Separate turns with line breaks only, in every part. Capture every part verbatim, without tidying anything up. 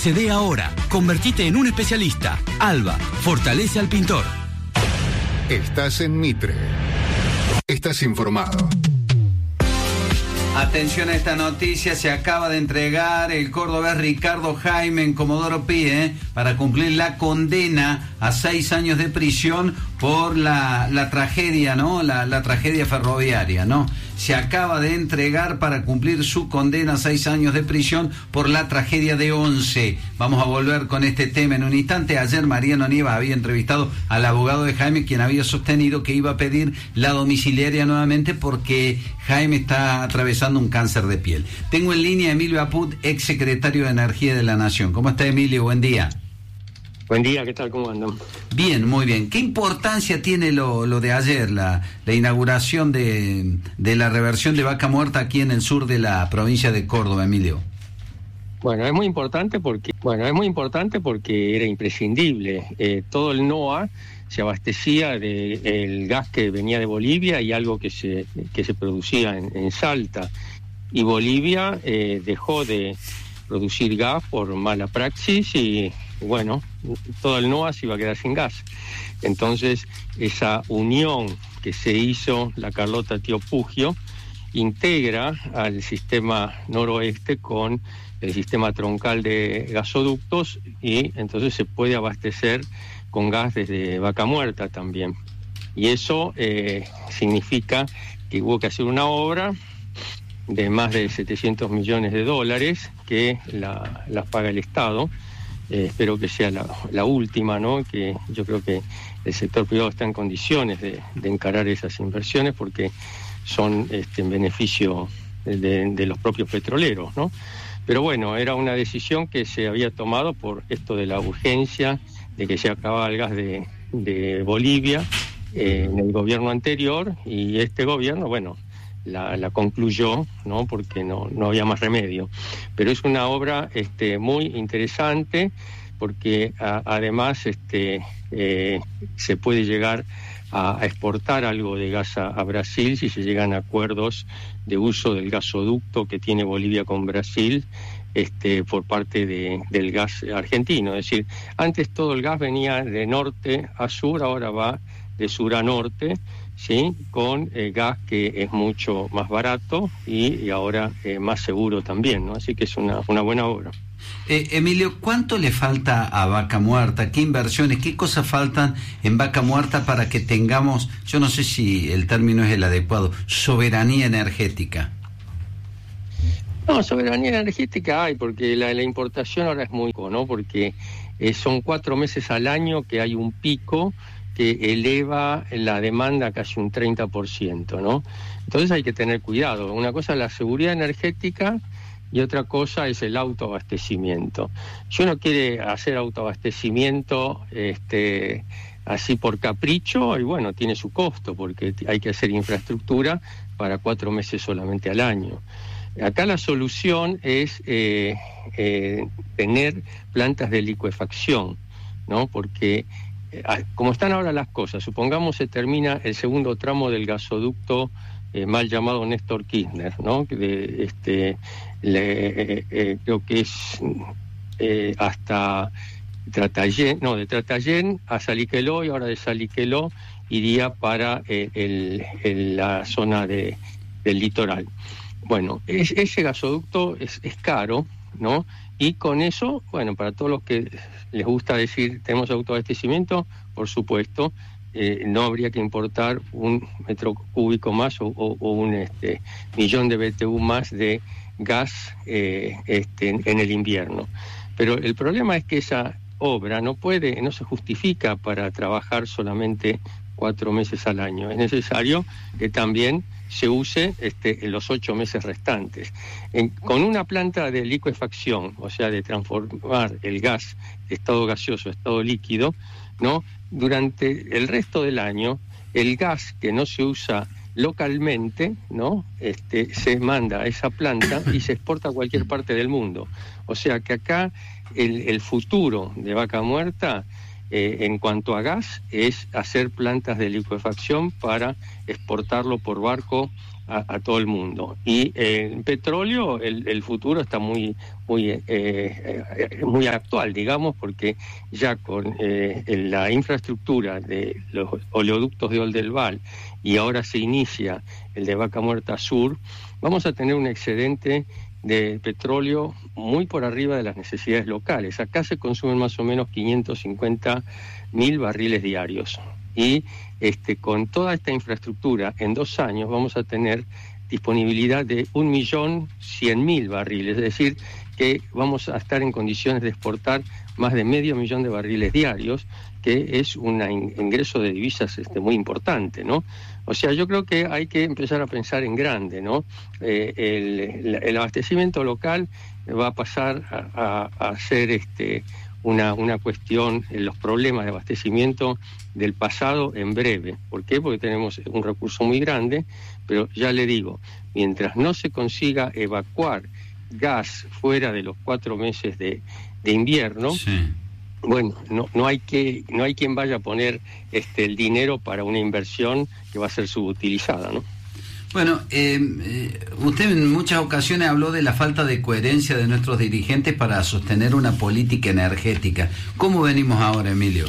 Accedé ahora. Convertite en un especialista. Alba, fortalece al pintor.
Estás en Mitre. Estás informado.
Atención a esta noticia, se acaba de entregar el cordobés Ricardo Jaime en Comodoro Pi, ¿eh? para cumplir la condena a seis años de prisión por la, la tragedia, ¿no? La, la tragedia ferroviaria, ¿no? Se acaba de entregar para cumplir su condena a seis años de prisión por la tragedia de Once. Vamos a volver con este tema en un instante. Ayer Mariano Nieva había entrevistado al abogado de Jaime, quien había sostenido que iba a pedir la domiciliaria nuevamente porque Jaime está atravesando un cáncer de piel. Tengo en línea a Emilio Apud, ex secretario de Energía de la Nación. ¿Cómo está, Emilio? Buen día.
Buen día, ¿qué tal? ¿Cómo andan?
Bien, muy bien. ¿Qué importancia tiene lo, lo de ayer, la, la inauguración de, de la reversión de Vaca Muerta aquí en el sur de la provincia de Córdoba, Emilio?
Bueno, es muy importante porque, bueno, es muy importante porque era imprescindible. Eh, todo el NOA se abastecía del gas que venía de Bolivia y algo que se, que se producía en, en Salta. Y Bolivia eh, dejó de producir gas por mala praxis y, bueno, todo el NOA se iba a quedar sin gas. Entonces, esa unión que se hizo, la Carlota Tío Pugio, integra al sistema noroeste con el sistema troncal de gasoductos y entonces se puede abastecer con gas desde Vaca Muerta también. Y eso eh, significa que hubo que hacer una obra de más de setecientos millones de dólares que la, la paga el Estado. Eh, espero que sea la, la última, ¿no? Que yo creo que el sector privado está en condiciones de, de encarar esas inversiones porque son este, en beneficio de, de los propios petroleros, ¿no? Pero bueno, era una decisión que se había tomado por esto de la urgencia de que se acababa el gas de, de Bolivia eh, en el gobierno anterior y este gobierno, bueno, La, la concluyó, ¿no? Porque no, no había más remedio. Pero es una obra este, muy interesante porque a, además este, eh, se puede llegar a, a exportar algo de gas a, a Brasil si se llegan a acuerdos de uso del gasoducto que tiene Bolivia con Brasil este, por parte de, del gas argentino. Es decir, antes todo el gas venía de norte a sur, ahora va de sur a norte, ¿sí? Con eh, gas que es mucho más barato y, y ahora eh, más seguro también, ¿no? Así que es una, una buena obra.
Eh, Emilio, ¿cuánto le falta a Vaca Muerta? ¿Qué inversiones, qué cosas faltan en Vaca Muerta para que tengamos, yo no sé si el término es el adecuado, soberanía energética?
No, soberanía energética hay, porque la, la importación ahora es muy, ¿no? Porque eh, son cuatro meses al año que hay un pico que eleva la demanda casi un treinta por ciento, ¿no? Entonces hay que tener cuidado. Una cosa es la seguridad energética y otra cosa es el autoabastecimiento. Si uno quiere hacer autoabastecimiento este, así por capricho, y bueno, tiene su costo, porque hay que hacer infraestructura para cuatro meses solamente al año. Acá la solución es eh, eh, tener plantas de licuefacción, ¿no? Porque como están ahora las cosas, supongamos se termina el segundo tramo del gasoducto eh, mal llamado Néstor Kirchner, ¿no? De, este, le, eh, eh, creo que es eh, hasta Tratayén, no, de Tratayén a Saliqueló y ahora de Saliqueló iría para eh, el, el, la zona de, del litoral. Bueno, es, ese gasoducto es, es caro, ¿no? Y con eso, bueno, para todos los que les gusta decir tenemos autoabastecimiento, por supuesto, eh, no habría que importar un metro cúbico más o, o, o un este, millón de B T U más de gas eh, este, en, en el invierno. Pero el problema es que esa obra no puede, no se justifica para trabajar solamente cuatro meses al año. Es necesario que también se use este, en los ocho meses restantes. En, con una planta de licuefacción, o sea, de transformar el gas de estado gaseoso a estado líquido, ¿no? Durante el resto del año, el gas que no se usa localmente, ¿no? Este, se manda a esa planta y se exporta a cualquier parte del mundo. O sea que acá el, el futuro de Vaca Muerta eh, en cuanto a gas es hacer plantas de licuefacción para exportarlo por barco a, a todo el mundo. Y eh, en petróleo el, el futuro está muy muy eh, eh, muy actual, digamos, porque ya con eh, la infraestructura de los oleoductos de Oldelval y ahora se inicia el de Vaca Muerta Sur, vamos a tener un excedente de petróleo muy por arriba de las necesidades locales. Acá se consumen más o menos quinientos cincuenta mil barriles diarios y este, con toda esta infraestructura en dos años vamos a tener disponibilidad de un millón cien mil barriles, es decir, que vamos a estar en condiciones de exportar más de medio millón de barriles diarios, que es un ingreso de divisas este, muy importante, ¿no? O sea, yo creo que hay que empezar a pensar en grande, ¿no? Eh, el, el abastecimiento local va a pasar a, a, a ser este, una, una cuestión, los problemas de abastecimiento del pasado en breve. ¿Por qué? Porque tenemos un recurso muy grande, pero ya le digo, mientras no se consiga evacuar gas fuera de los cuatro meses de, de invierno, sí. bueno, no, no hay que, no hay quien vaya a poner este, el dinero para una inversión que va a ser subutilizada, ¿no?
Bueno, eh, eh, usted en muchas ocasiones habló de la falta de coherencia de nuestros dirigentes para sostener una política energética. ¿Cómo venimos ahora, Emilio?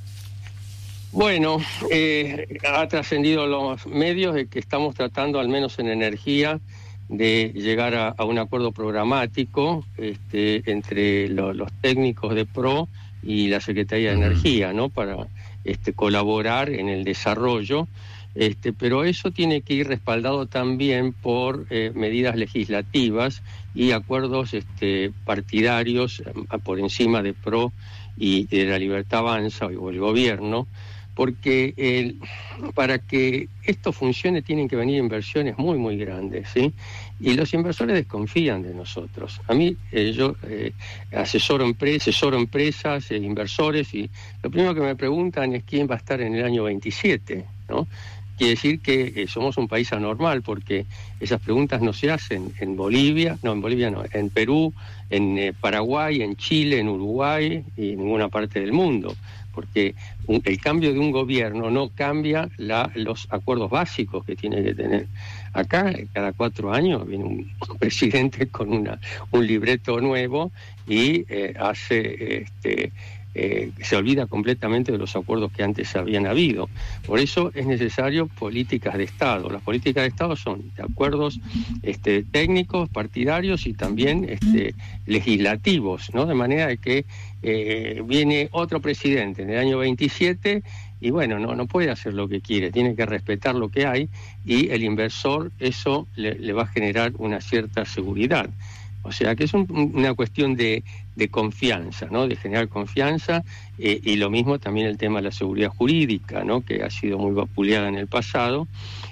Bueno, eh, ha trascendido los medios de que estamos tratando, al menos en energía, de llegar a, a un acuerdo programático este, entre lo, los técnicos de PRO y la Secretaría de uh-huh. Energía, ¿no? Para este, colaborar en el desarrollo, este, pero eso tiene que ir respaldado también por eh, medidas legislativas y acuerdos este, partidarios a, por encima de PRO y de la Libertad Avanza o el gobierno, porque el, para que esto funcione tienen que venir inversiones muy, muy grandes, ¿sí? Y los inversores desconfían de nosotros. A mí, eh, yo eh, asesoro, empre- asesoro empresas, eh, inversores, y lo primero que me preguntan es quién va a estar en el año veintisiete, ¿no? Quiere decir que eh, somos un país anormal, porque esas preguntas no se hacen en Bolivia, no, en Bolivia no, en Perú, en eh, Paraguay, en Chile, en Uruguay y en ninguna parte del mundo, porque un, el cambio de un gobierno no cambia la, los acuerdos básicos que tiene que tener. Acá, cada cuatro años, viene un presidente con una, un libreto nuevo y eh, hace... este Eh, se olvida completamente de los acuerdos que antes habían habido. Por eso es necesario políticas de Estado. Las políticas de Estado son de acuerdos este, técnicos, partidarios y también este, legislativos, ¿no? De manera de que eh, viene otro presidente en el año veintisiete y bueno, no, no puede hacer lo que quiere, tiene que respetar lo que hay y el inversor eso le, le va a generar una cierta seguridad. O sea que es un, una cuestión de, de confianza, ¿no? De generar confianza eh, y lo mismo también el tema de la seguridad jurídica, ¿no? Que ha sido muy vapuleada en el pasado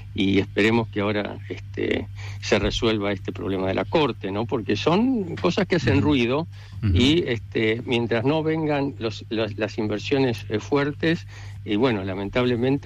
y esperemos que ahora este, se resuelva este problema de la Corte, ¿no? Porque son cosas que hacen ruido uh-huh. y este, mientras no vengan los, los, las inversiones eh, fuertes, y bueno, lamentablemente